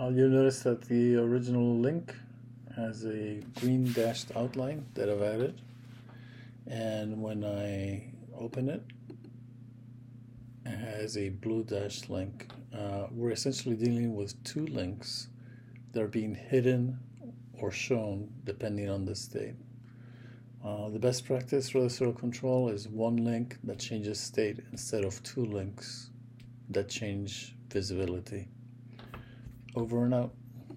You'll notice that the original link has a green dashed outline that I've added, and when I open it, it has a blue dashed link. We're essentially dealing with two links that are being hidden or shown depending on the state. The best practice for the serial control is one link that changes state instead of two links that change visibility. Over and out.